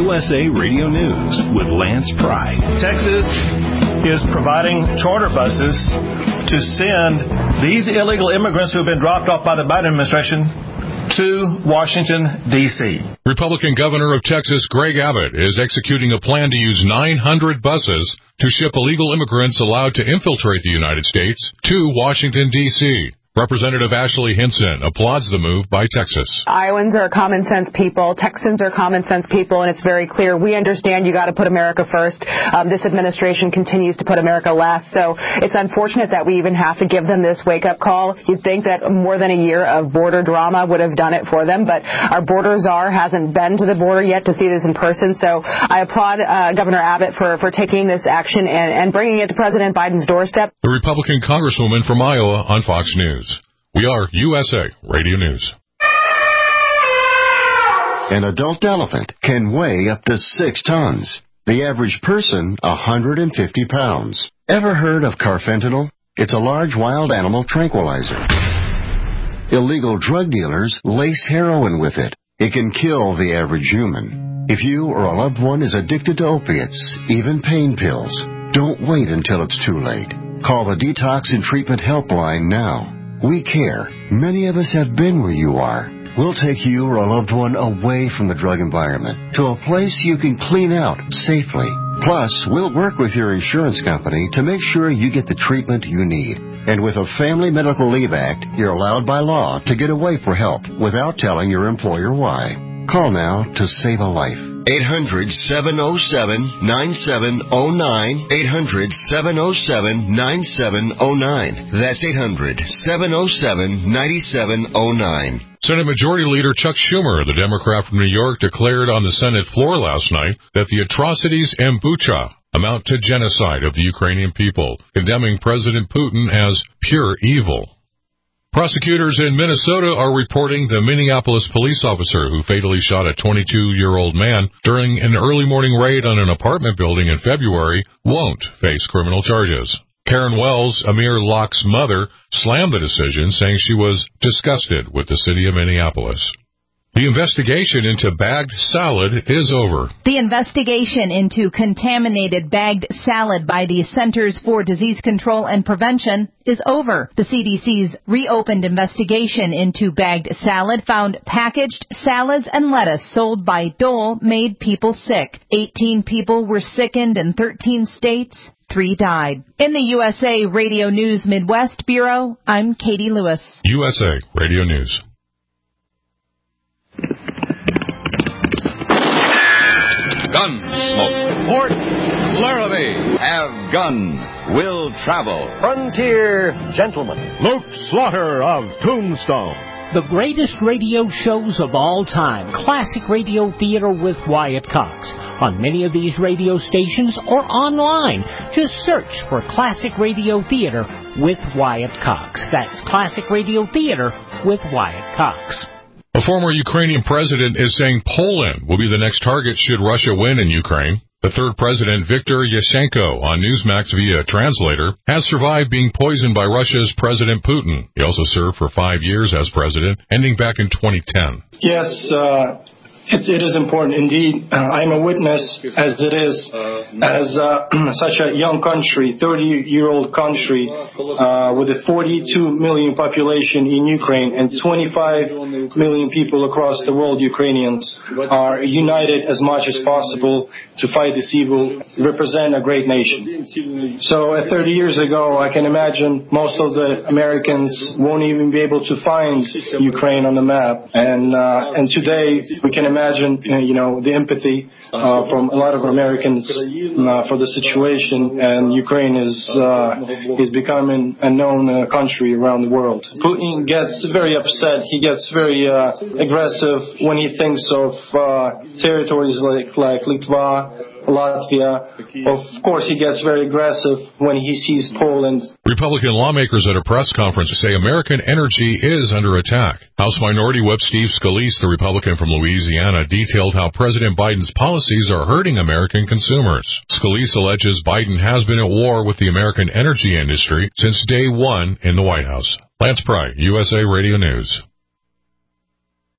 USA Radio News with Lance Pry. Texas is providing charter buses to send these illegal immigrants who have been dropped off by the Biden administration to Washington, D.C. Republican Governor of Texas, Greg Abbott, is executing a plan to use 900 buses to ship illegal immigrants allowed to infiltrate the United States to Washington, D.C. Representative Ashley Hinson applauds the move by Texas. Iowans are common sense people. Texans are common sense people, and it's very clear. We understand you got to put America first. This administration continues to put America last, so it's unfortunate that we even have to give them this wake-up call. You'd think that more than a year of border drama would have done it for them, but our border czar hasn't been to the border yet to see this in person, so I applaud Governor Abbott for taking this action and bringing it to President Biden's doorstep. The Republican Congresswoman from Iowa on Fox News. We are USA Radio News. An adult elephant can weigh up to 6 tons. The average person, 150 pounds. Ever heard of carfentanil? It's a large wild animal tranquilizer. Illegal drug dealers lace heroin with it. It can kill the average human. If you or a loved one is addicted to opiates, even pain pills, don't wait until it's too late. Call the Detox and Treatment Helpline now. We care. Many of us have been where you are. We'll take you or a loved one away from the drug environment to a place you can clean out safely. Plus, we'll work with your insurance company to make sure you get the treatment you need. And with a Family Medical Leave Act, you're allowed by law to get away for help without telling your employer why. Call now to save a life. 800-707-9709. 800-707-9709. That's 800-707-9709. Senate Majority Leader Chuck Schumer, the Democrat from New York, declared on the Senate floor last night that the atrocities in Bucha amount to genocide of the Ukrainian people, condemning President Putin as pure evil. Prosecutors in Minnesota are reporting the Minneapolis police officer who fatally shot a 22-year-old man during an early morning raid on an apartment building in February won't face criminal charges. Karen Wells, Amir Locke's mother, slammed the decision, saying she was disgusted with the city of Minneapolis. The investigation into bagged salad is over. The investigation into contaminated bagged salad by the Centers for Disease Control and Prevention is over. The CDC's reopened investigation into bagged salad found packaged salads and lettuce sold by Dole made people sick. 18 people were sickened in 13 states. 3 died. In the USA Radio News Midwest Bureau, I'm Katie Lewis. USA Radio News. Gunsmoke. Port Laramie. Have gun. Will travel. Frontier Gentleman. Luke Slaughter of Tombstone. The greatest radio shows of all time. Classic Radio Theater with Wyatt Cox. On many of these radio stations or online. Just search for Classic Radio Theater with Wyatt Cox. That's Classic Radio Theater with Wyatt Cox. A former Ukrainian president is saying Poland will be the next target should Russia win in Ukraine. The third president, Viktor Yushchenko, on Newsmax via translator, has survived being poisoned by Russia's President Putin. He also served for 5 years as president, ending back in 2010. Yes, it is important indeed. I'm a witness, as it is, as such a young country, 30-year-old country, with a 42 million population in Ukraine and 25 million people across the world, Ukrainians, are united as much as possible to fight this evil, represent a great nation. So 30 years ago, I can imagine most of the Americans won't even be able to find Ukraine on the map. And today, we can imagine, the empathy from a lot of Americans for the situation, and Ukraine is becoming a known country around the world. Putin gets very upset. He gets very aggressive when he thinks of territories like Litva, Latvia. Of course, he gets very aggressive when he sees Poland. Republican lawmakers at a press conference say American energy is under attack. House Minority Whip Steve Scalise, the Republican from Louisiana, detailed how President Biden's policies are hurting American consumers. Scalise alleges Biden has been at war with the American energy industry since day one in the White House. Lance Pry, USA Radio News.